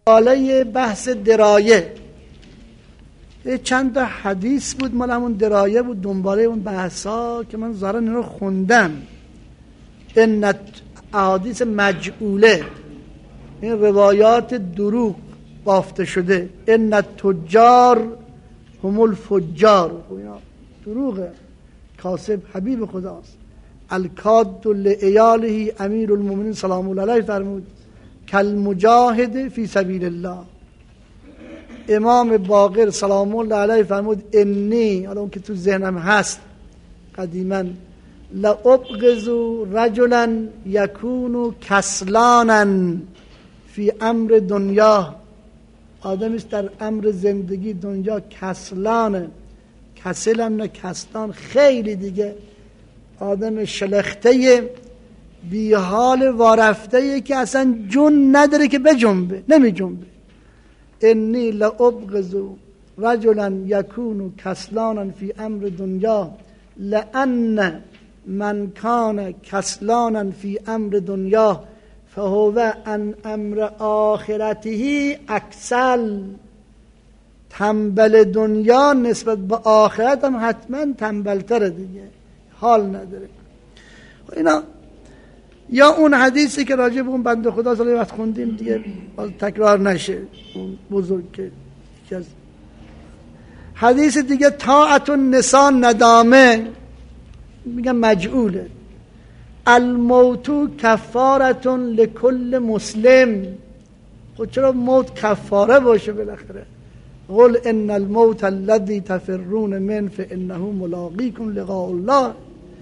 حاله بحث درایه چند تا حدیث بود مال همون درایه بود، دنباله اون بحثا که من ظاهرا این رو خوندم. ان احادیث مجعوله، این روایات دروغ بافته شده. ان التجار هم الفجار، دروغه. کاسب حبیب خداست. الکاد لعیاله امیر المؤمنین سلام الله علیه فرمود کل مجاهد فی سبیل الله. امام باقر سلام الله علیه فرمود انی، حالا اون که تو ذهنم هست قدیما، لأبغض رجلا یکون کسلانا فی امر دنیا. آدمیست در امر زندگی دنیا کسلانه، کسل هم نه کسلان، خیلی دیگه آدم شلخته بی حال وارفته که اصلا جون نداره که بجنبه، نمی جنبه. انی لأبغض رجلا یکون کسلانا فی امر دنیا لأن من کان کسلانا فی امر دنیا فهو عن امر آخرته اکسل. تنبل دنیا نسبت به آخرت هم حتما تنبلتره دیگه، حال نداره. اینا یا اون حدیثی که راجع به اون بنده خدا سالی وقت خوندیم دیگه باز تکرار نشه، اون بزرگ که یکی از حدیث دیگه طاعت النساء ندامه، میگم مجعوله. الموت کفارة لکل مسلم. خود چرا موت کفاره باشه بالاخره؟ قل ان الموت الذي تفرون من فانه ملاقیکم لقاء الله.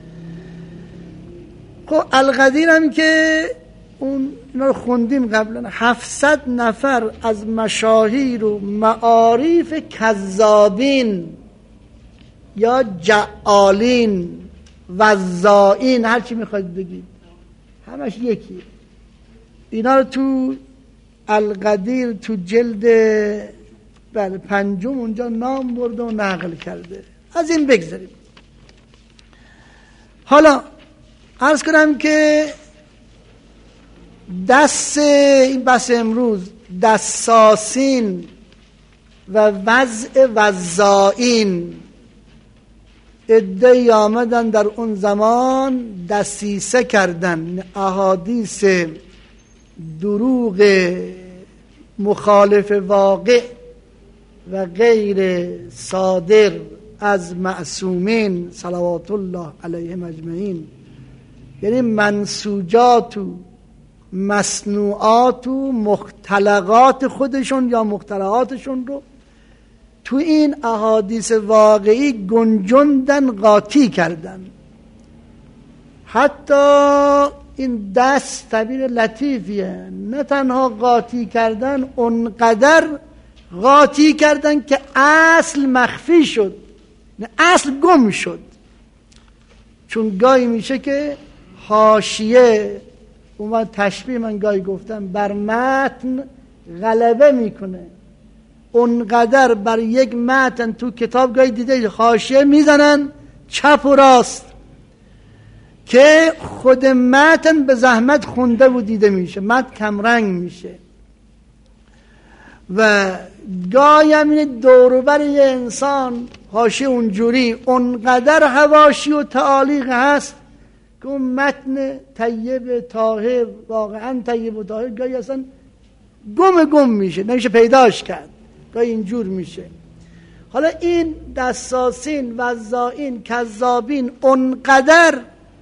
خب القدیر هم که اون اینا رو خوندیم قبلا، 700 نفر از مشاهیر و معارف کذابین یا جعالین وزائین، هر چی میخواید بگید همش یکی. اینا رو تو القدیر تو جلد 5 اونجا نام برده و نقل کرده. از این بگذاریم. حالا عرض کنم که دست این بحث امروز دساسین و وضع وزائین، عده‌ای آمدن در اون زمان دسیسه کردن، احادیث دروغ مخالف واقع و غیر صادر از معصومین صلوات الله علیهم اجمعین، یعنی منسوجات و مصنوعات و مختلقات خودشون یا مخترعاتشون رو تو این احادیث واقعی گنجوندن، قاطی کردن. حتی این دست تعبیر لطیفیه، نه تنها قاطی کردن، اونقدر قاطی کردن که اصل مخفی شد، نه اصل گم شد. چون گاهی میشه که حاشیه، اون تشبیه من گاهی گفتم، بر متن غلبه میکنه. اونقدر بر یک متن تو کتاب گاهی دیده حاشیه میزنن چپ و راست که خود متن به زحمت خونده و دیده میشه، متن کمرنگ میشه. و گاهی هم این دوروبر یه انسان حاشیه اونجوری اونقدر حواشی و تعالیق هست که اون متن طیب طاهر، واقعا طیب و طاهر، گاهی اصلا گم میشه، نمیشه پیداش کرد، گاهی اینجور میشه. حالا این دساسین، وزائین، کذابین اونقدر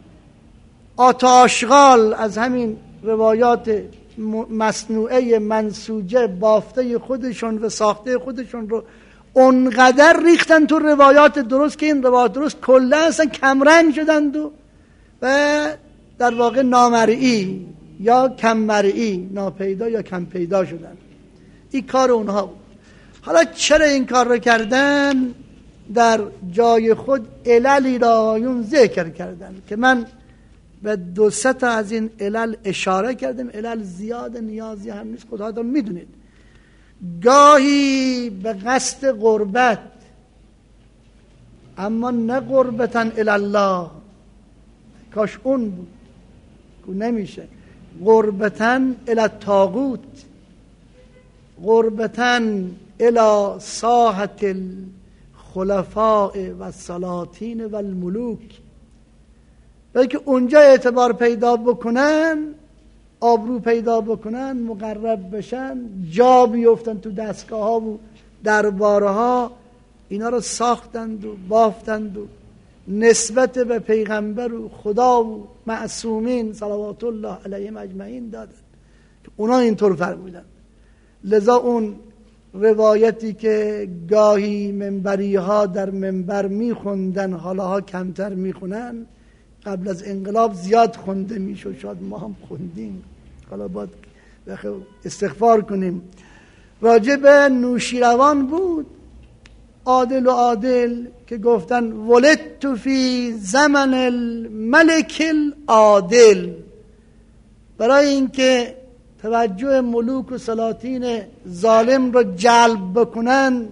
آتاشغال از همین روایات مصنوعه منسوجه بافته خودشون و ساخته خودشون رو اونقدر ریختن تو روایات درست که این روایات درست کلا اصلا کمرنگ شدند و در واقع نامرئی یا کم مرئی، ناپیدا یا کم پیدا شدن. این کار اونها بود. حالا چرا این کار رو کردن؟ در جای خود عللی را آیون ذکر کردن که من به 2-3 تا از این علل اشاره کردم. علل زیاد، نیازی هم نیست، خودتون میدونید. گاهی به قصد قربت، اما نه قربتن الله، کاش اون بود که نمیشه، قربتن الالطاغوت، غربتن الی ساحت الخلفاء و السلاطین و الملوک، بلکه اونجا اعتبار پیدا بکنن، آبرو پیدا بکنن، مقرب بشن، جا بیفتن تو دستگاه ها و درباره ها، اینا رو ساختند و بافتند و نسبت به پیغمبر و خدا و معصومین صلوات الله علیهم اجمعین دادن که اونا اینطور فرمودن. لذا اون روایتی که گاهی منبری ها در منبر میخوندن، حالا کمتر میخونن، قبل از انقلاب زیاد خونده میشد، شاید ما هم خوندیم، حالا باید استغفار کنیم. راجع به نوشیروان بود، عادل و عادل، که گفتن ولدت فی زمن الملک العادل، برای اینکه توجه ملوک و سلاطین ظالم رو جلب بکنن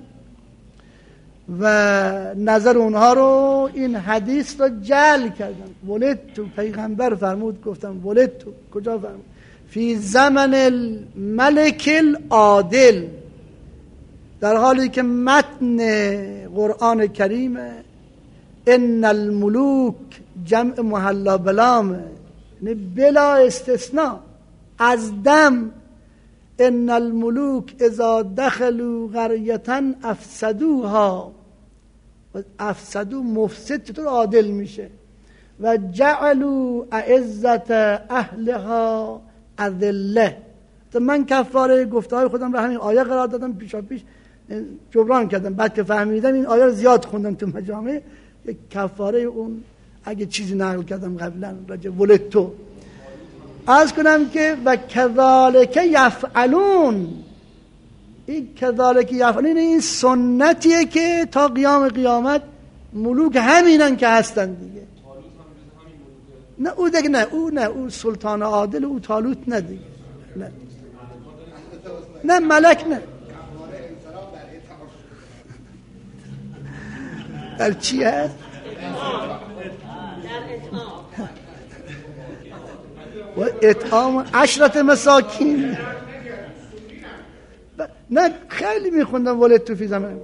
و نظر اونها رو، این حدیث رو جلب کردن. ولدت، پیغمبر فرمود، گفتم ولدت، کجا فرمود؟ فی زمن الملک العادل، در حالی که متن قرآن کریم ان الملوک جمع محلا بلامه، یعنی بلا استثناء، از دم ان الملوک اذا دخلوا قریة افسدوها، افسدو مفسد چطور عادل میشه؟ و جعلوا اعزت اهلها اذله. من کفاره گفته‌های خودم رو همین آیه قرار دادم، پیش جبران کردم. بعد که فهمیدم این آیه رو زیاد خوندم تو مجامع، یک کفاره اون اگه چیزی نقل کردم قبلا راجع ولدتو، عرض کنم که و کذالک یفعلون، این کذالک یفعلون این سنتیه که تا قیام قیامت ملوک همینن که هستن دیگه. نه او دیگه، نه او سلطان عادل، او طالوت نه دیگه، نه ملک، نه در چی هست؟ و اطعام عشرت مساکین. نه خیلی میخوندم ولدت فی زمن.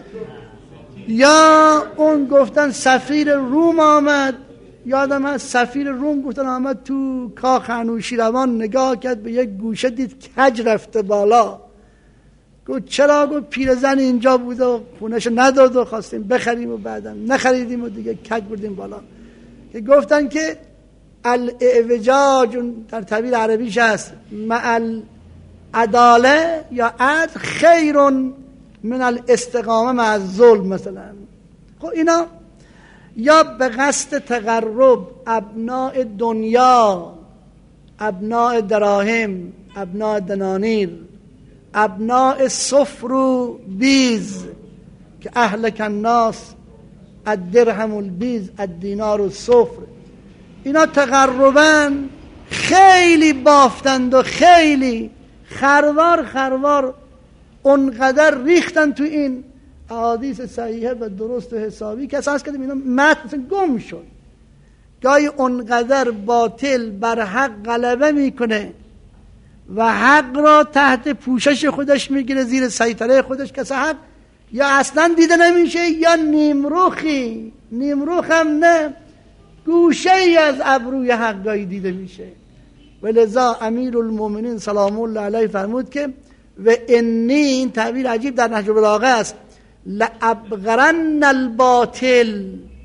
یا اون گفتن سفیر روم آمد، یادم هست سفیر روم گفتن آمد تو کاخ انوشیروان، نگاه کرد به یک گوشه دید کج رفته بالا، گفت چرا؟ گفت پیرزن اینجا بود و خونهشو نداد و خواستیم بخریم و بعدم نخریدیم و دیگه کج بردیم بالا. که گفتن که الاعوجاج در تعبیر عربیش هست مع العداله یا عدل خیر من الاستقامه مع الظلم مثلا. خب اینا یا به قصد تقرب ابناء دنیا، ابناء دراهم، ابناء دنانیر، ابناء صفر و بیز، که اهلک الناس الدرهم البیز الدینار الصفر، اینا تقربا خیلی بافتند و خیلی خروار اونقدر ریختن تو این احادیث صحیحه و درست و حسابی که اساس کردیم اینا متن گم شد. گاهی اونقدر باطل بر حق غلبه میکنه و حق را تحت پوشش خودش میگیره، زیر سیطره خودش، که حق یا اصلا دیده نمیشه یا نیمروخ هم نه، گوشه ای از ابروی حق گاهی دیده میشه. ولذا امیر المؤمنین سلام الله علیه فرمود که و انی، این تعبیر عجیب در نهج البلاغه است، لابغرن الباطل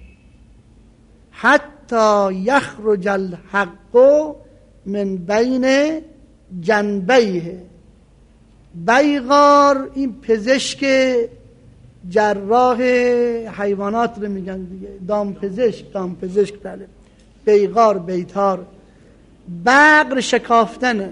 حتی یخرج الحق من بین جنبیه. بیغار این پزشک جراح حیوانات رو میگن دیگه، دام پزشک بله، بیغار بیتار، بقر شکافتنه،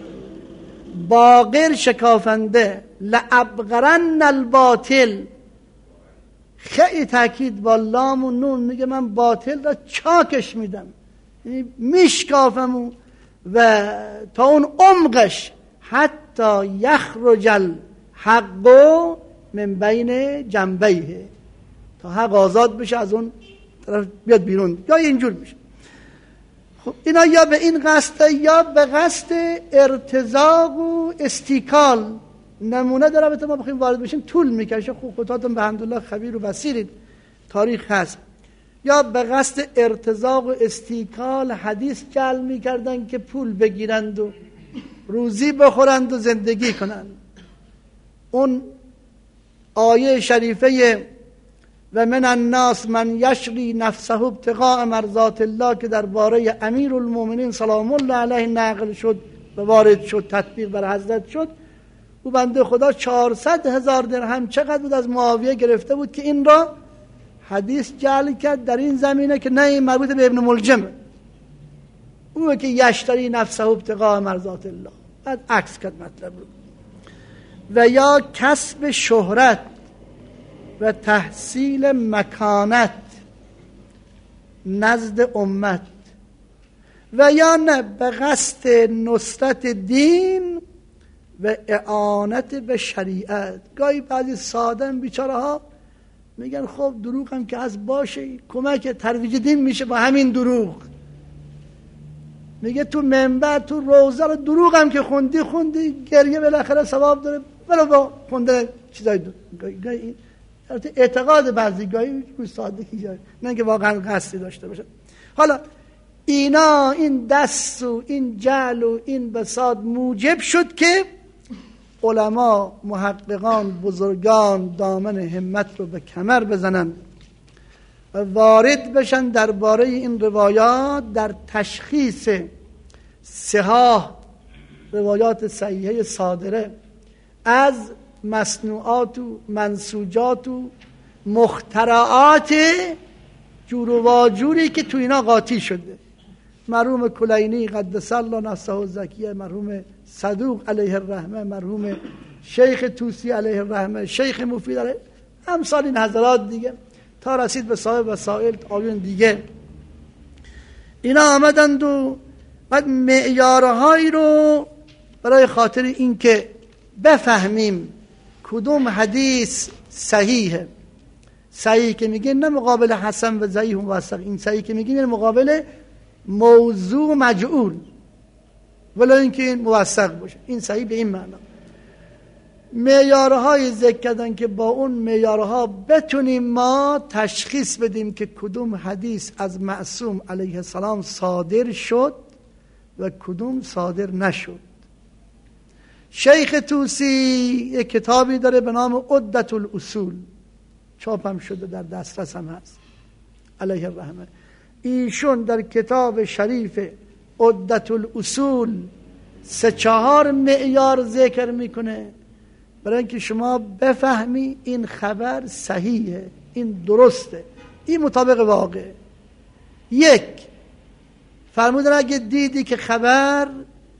باقر شکافنده. لابغرن الباطل، خیلی تاکید با لام و نون، میگه من باطل را چاکش میدم، یعنی میشکافم و تا اون عمقش، حتی یخرج الحق من بین جنبیه، تا حق آزاد بشه از اون طرف بیاد بیرون، یا اینجور میشه. خب اینا یا به این قصد یا به قصد ارتزاق و استیکال، نمونه در رابطه ما بخوایم وارد بشیم طول میکشه. خوب خودتون به الحمدلله خبیر و بصیرید، تاریخ هست. یا به قصد ارتزاق و استیکال حدیث جعل میکردن که پول بگیرند و روزی بخورند و زندگی کنند. اون آیه شریفه و من الناس من یشری نفسه ابتغاء مرضات الله که درباره امیرالمومنین سلام الله علیه نقل شد و وارد شد، تطبیق بر حضرت شد. او بنده خدا 400,000 درهم چقدر بود از معاویه گرفته بود که این را حدیث جعل کرد در این زمینه که نه این مربوط به ابن ملجمه، او که یشتری نفسه ابتغاء مرضات الله، بعد عکس کرد مطلب رو. و یا کسب شهرت و تحصیل مکانت نزد امت، و یا نه به قصد نصرت دین و اعانت به شریعت. گاهی بعضی ساده بیچاره ها میگن خب دروغ هم که از باشه کمک ترویج دین میشه با همین دروغ. میگه تو منبر تو روزه رو دروغ هم که خوندی گریه بالاخره ثواب داره، ولو با خونده چیزای گاهی اعتقاد بعضی گاهی سادگی جای نه که واقعا قصدی داشته باشه. حالا اینا این دست و این جعل و این بساط موجب شد که علما، محققان، بزرگان دامن همت رو به کمر بزنن و وارد بشن درباره این روایات در تشخیص صحاح روایات صحیحه صادره از مصنوعات و منسوجات و مخترعات جور و واجوری که تو اینا قاطی شده. مرحوم کلینی قدس الله نفسه الزکیه، مرحوم صدوق علیه الرحمه، مرحوم شیخ طوسی علیه الرحمه، شیخ مفید علیه، امثال این حضرات دیگه، تا رسید به صاحب وسائل آیون دیگه. اینا آمدند و بعد معیارهایی رو برای خاطر این که بفهمیم کدوم حدیث صحیحه. صحیح که میگن نه مقابل حسن و ضعیف و موثق، این صحیح که میگن مقابل موضوع مجعول، ولی اینکه این موثق باشه، این صحیح به این معنا. معیارهای ذکر کردن که با اون معیارها بتونیم ما تشخیص بدیم که کدوم حدیث از معصوم علیه السلام صادر شد و کدوم صادر نشد. شیخ طوسی یک کتابی داره به نام عدة الاصول، چاپ هم شده، در دسترس هم هست علیه الرحمه. ایشون در کتاب شریف عدة الاصول 3-4 معیار ذکر میکنه برای اینکه شما بفهمی این خبر صحیحه، این درسته، این مطابق واقع. یک، فرمودن اگه دیدی که خبر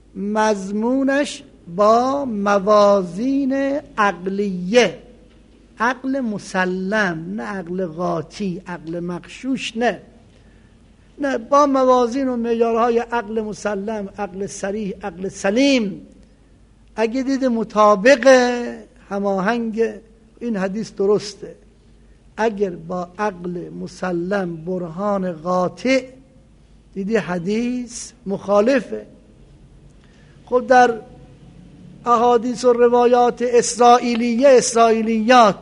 مضمونش با موازین عقلیه، عقل مسلم، نه عقل قاطی، عقل مغشوش، نه با موازین و معیارهای عقل مسلم، عقل صریح، عقل سلیم، اگه دید مطابق هماهنگ این حدیث درسته. اگر با عقل مسلم برهان قاطع دیدی حدیث مخالفه. خب در احادیث و روایات اسرائیلیات،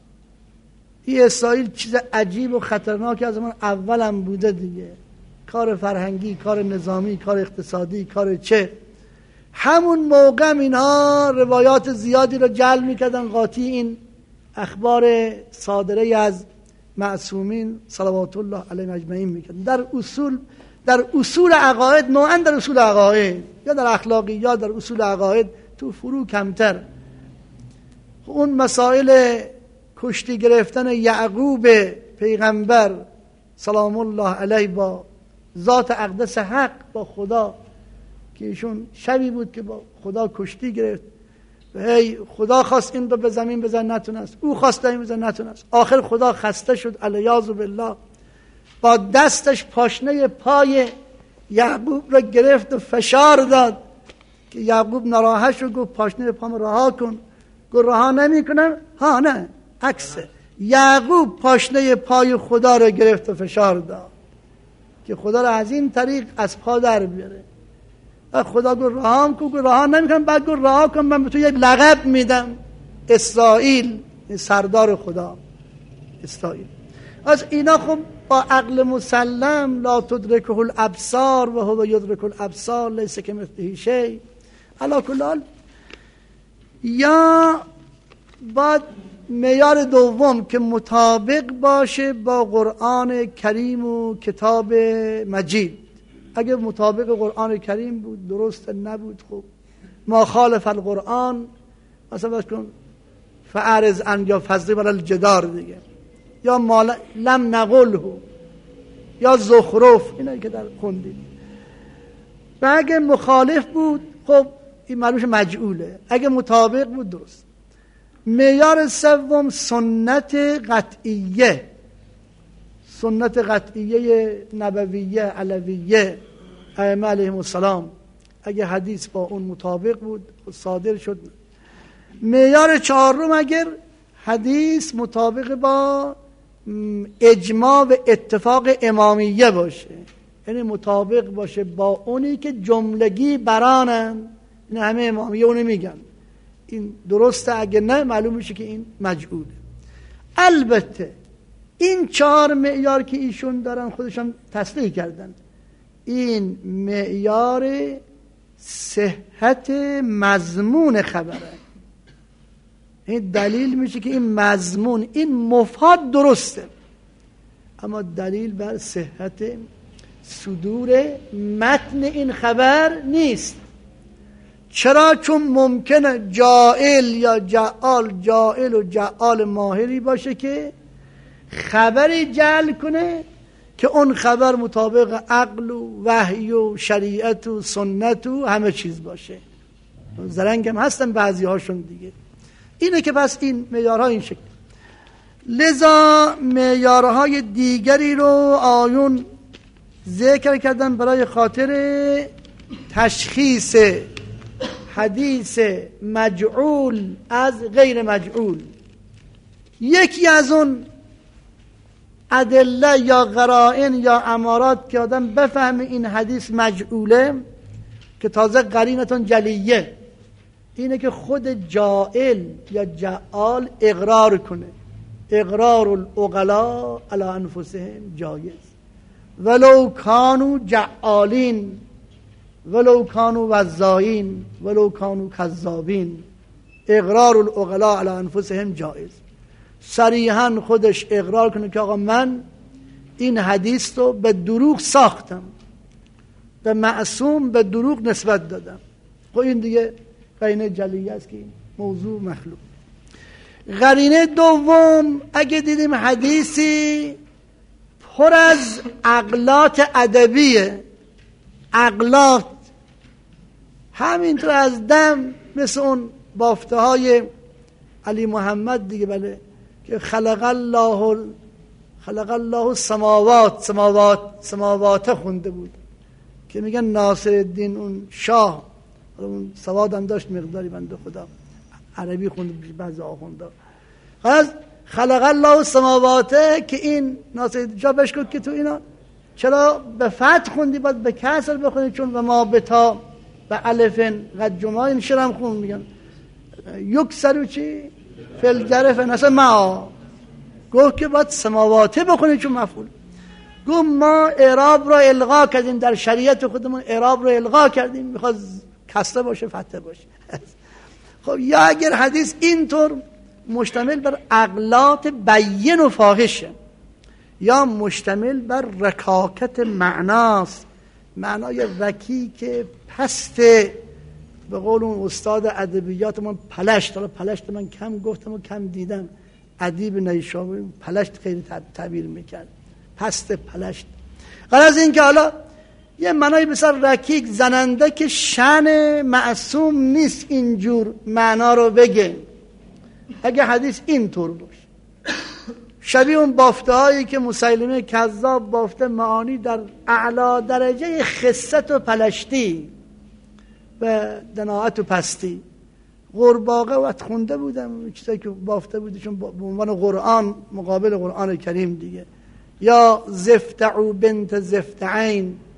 این اسرائیل چیز عجیب و خطرناکی از من اولم بوده دیگه، کار فرهنگی، کار نظامی، کار اقتصادی، کار چه. همون موقع اینها روایات زیادی رو جعل میکردن قاطی این اخبار صادره از معصومین صلوات الله علیهم اجمعین میکردن. در اصول عقاید، نوعا در اصول عقاید یا در اخلاقیات، در اصول عقاید تو فروع کمتر. اون مسائل کشتی گرفتن یعقوب پیغمبر سلام الله علیه با ذات اقدس حق، با خدا، که ایشون شبی بود که با خدا کشتی گرفت و هی خدا خواست این رو به زمین بزن نتونست، او خواست این بزن نتونست، آخر خدا خسته شد علیاذ بالله، با دستش پاشنه پای یعقوب رو گرفت و فشار داد که یعقوب ناراحت شد، گفت پاشنه پام رها کن، گفت رها نمی کنم، ها نه عکسه، یعقوب پاشنه پای خدا رو گرفت و فشار داد که خدا رو از این طریق از پا در بیاره. خدا گفت رهام کن، رها نمیکنم. بعد گفت رها کن من به تو یک لقب میدم، اسرائیل، سردار خدا اسرائیل. از اینا خب با عقل مسلم، لا تدرکه الابصار و هو یدرک الابصار لیس کمثله شیء، علی کل حال. یا بعد معیار دوم که مطابق باشه با قرآن کریم و کتاب مجید. اگه مطابق قرآن کریم بود درست، نبود خب ما خالف القرآن مثلا بس کن فاعرض عن یا فضرب علی الجدار دیگه، یا ما لم نقله، یا زخرف، اینایی که در خوندید. و اگه مخالف بود خب این معلومش مجعوله، اگه مطابق بود درست. معیار سوم سنت قطعیه، سنت قطعیه نبویه علویه ائمه علیهم السلام. اگه حدیث با اون مطابق بود صادر شد. معیار چهارم اگر حدیث مطابق با اجماع و اتفاق امامیه باشه، یعنی مطابق باشه با اونی که جملگی برانن، این همه امامیه اونو میگن، این درسته. اگه نه معلوم میشه که این مجعوله. البته این چهار معیار که ایشون دارن خودشون تصریح کردن، این معیار صحت مضمون خبره. این دلیل میشه که این مضمون، این مفاد درسته، اما دلیل بر صحت صدور متن این خبر نیست. چرا؟ چون ممکنه جائل یا جعال، جائل و جعال ماهری باشه که خبری جعل کنه که اون خبر مطابق عقل و وحی و شریعت و سنت و همه چیز باشه. زرنگ هم هستن بعضی هاشون دیگه. اینه که پس این معیارها این شکل. لذا معیارهای دیگری رو آیون ذکر کردن برای خاطر تشخیص حدیث مجعول از غیر مجعول. یکی از اون ادله یا قرائن یا امارات که آدم بفهمه این حدیث مجعوله، که تازه قرینتون جلیه، اینه که خود جائل یا جعال اقرار کنه. اقرار العقلاء علی انفسهم جایز ولو کانوا جعالین ولو کانوا وزائین ولو کانوا کذابین. اقرار العقلاء علی انفسهم جایز. صریحا خودش اقرار کنه که آقا من این حدیث رو به دروغ ساختم، به معصوم به دروغ نسبت دادم. خب این دیگه قرینه جلیه است که موضوع مخلوق. قرینه دوم، اگه دیدیم حدیثی پر از عقلات ادبیه، عقلات همینطور از دم، مثل اون بافته های علی محمد دیگه، بله، که خلق الله سماوات خونده بود، که میگن ناصر الدین اون شاه، اون سواد هم داشت مقداری، بنده خدا عربی خونده بعضی آخونده. از خلق الله سماواته که این ناصر الدین شاه بهش گفت که تو اینا چرا به فتح خوندی، باید به کسر بخونی، چون و ما بتا و الفن قد جمعه شرم خون میگن یکسرو چی فلگرفن اصلا ما گفت که باید سماواته بخونی چون مفعول. گفت ما اعراب را الغا کردیم، در شریعت خودمون اعراب را الغا کردیم، میخواد کسره باشه فتحه باشه. خب یا اگر حدیث اینطور مشتمل بر عقلات بین و فاحشه، یا مشتمل بر رکاکت معناست، معنای رکیک پست، به قول اون استاد ادبیات من پلشت، حالا پلشت من کم گفتم و کم دیدم، ادیب نیشابوری پلشت خیلی تعبیر میکرد، پست پلشت. غرض این که حالا یه معنای بسیار رکیک زننده که شأن معصوم نیست اینجور معنا رو بگه. اگه حدیث اینطور باشه، شبیه اون بافته هایی که مسیلمه کذاب بافته معانی در اعلی درجه خست و پلشتی و دناعت و پستی. قرباقه وقت خونده بودم چیزایی که بافته بودی، چون به عنوان قرآن مقابل قرآن کریم دیگه. یا زفتعو بنت زفتعین،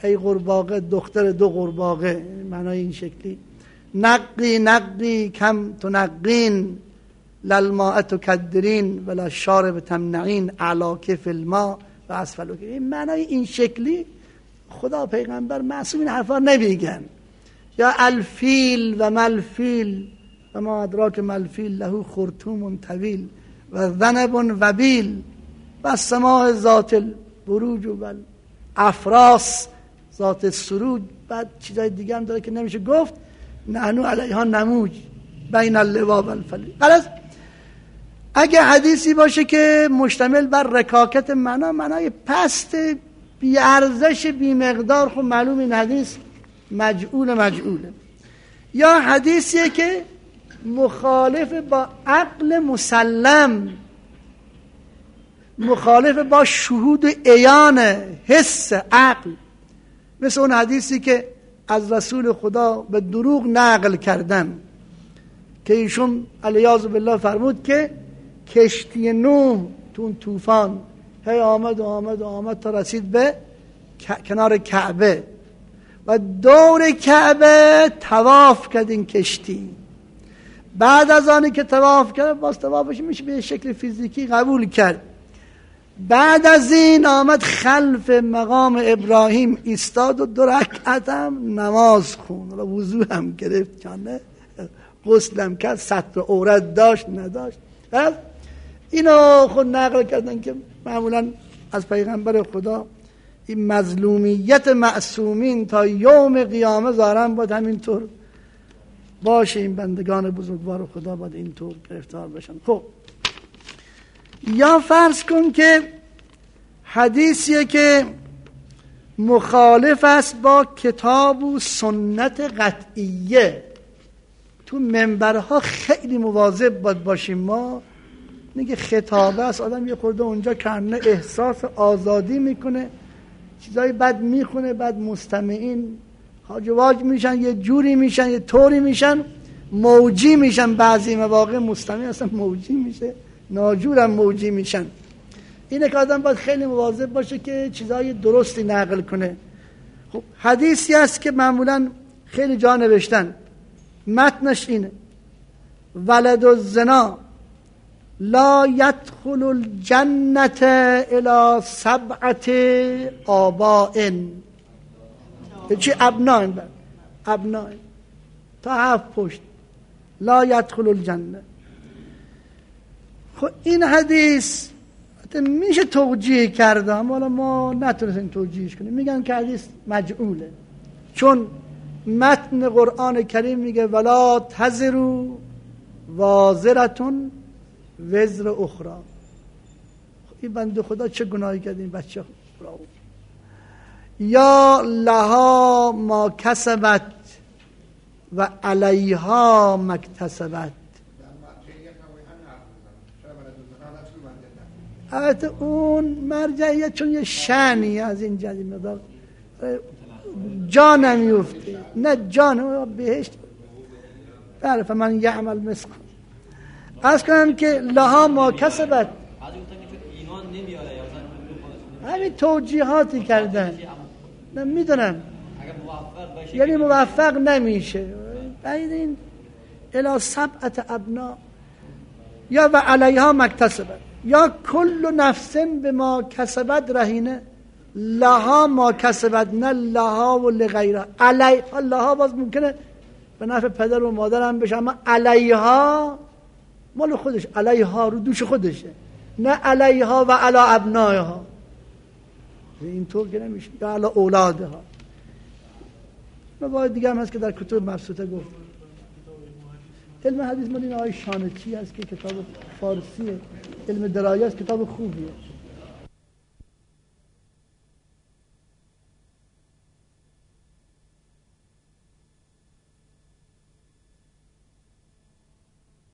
ای قورباغه دختر دو قورباغه، معنای این شکلی. نقی نقی کم تنقین للماء تکدرین ولا شارب تمنعین علاک فی الماء و اسفلک. این معنای این شکلی خدا پیغمبر معصوم این حرفا نمیگن. یا الفیل و ملفیل و ما ادراک ملفیل له خرطوم طویل و ذنب وبیل و السماء ذات البروج و افراس ذات السروج. بعد چیزای دیگه هم داره که نمیشه گفت. نحنو علیها نموج بین اللواء و الفلیل. غلط. اگه حدیثی باشه که مشتمل بر رکاکت معنای پست بی ارزش بی مقدار، خب معلوم این حدیث مجعوله. یا حدیثیه که مخالف با عقل مسلم، مخالف با شهود عیان حس عقل، مثل اون حدیثی که از رسول خدا به دروغ نقل کردن که ایشون علیاذ بالله فرمود که کشتی نوح تو اون طوفان هی آمد تا رسید به کنار کعبه و دور کعبه طواف کرد این کشتی. بعد از آنی که طواف کرد، باز طوافش میشه به شکل فیزیکی قبول کرد. بعد از این آمد خلف مقام ابراهیم ایستاد و 2 رکعت هم نماز خوند، وضو هم گرفت، چانه غسلم کرد، ستر عورت داشت نداشت. اینو خود نقل کردن که معمولا از پیغمبر خدا این مظلومیت معصومین تا یوم قیامت ظاهرا باید همینطور باشه. این بندگان بزرگوار خدا باید اینطور گرفتار بشن. خب یا فرض کن که حدیثیه که مخالف است با کتاب و سنت قطعیه، تو منبرها خیلی مواظب باید باشیم. ما میگه خطابه است، آدم یه خورده اونجا کنه احساس آزادی میکنه، چیزایی بد میخونه، بعد مستمعین هاج و واج میشن، یه جوری میشن، یه طوری میشن، موجی میشن. بعضی مواقع مستمع اصلا موجی میشه، ناجورم موجی میشن. اینه که آدم باید خیلی مواظب باشه که چیزای درستی نقل کنه. خب حدیثی است که معمولا خیلی جا نوشتن، متنش اینه: ولد الزنا لا یدخل الجنة الی 7 آباء. چی؟ ابناء تا 7 پشت. لا یدخل الجنة. خب این حدیث میشه توجیه کرده، اما ما نتونستیم توجیهش کنیم. میگن که حدیث مجعوله، چون متن قرآن کریم میگه ولا تزروا وازرة وزر اخرى. این بنده خدا چه گناهی کرد این بچه؟ یا لها ما کسبت و علیها ما اکتسبت. البته اون مرجعیت چون یه شأنی از این جدید مدار جا نمیفته، نه جان بهشت. بله فمن یعمل مثل از کنم که لها ما کسبت. همین توجیهاتی کردن، نمیدونم یعنی موفق نمیشه. بعد این الی 7 ابنا یا و علیها مکتسبت یا کل نفس به ما کسبت رهینه. لها ما کسبت، نه لها و لغیرها. علیها لها باز ممکنه به نفع پدر و مادر هم بشه، اما علیها مال خودش، علیها رو دوش خودشه، نه علیها و علی ابنائها. اینطور که نمیشه. یا علی اولادها. موارد دیگه هم هست که در کتب مبسوطه گفت. علم حدیث مال این آقای شانچی هست که کتاب فارسیه، علم درایه است، کتاب خوبیه.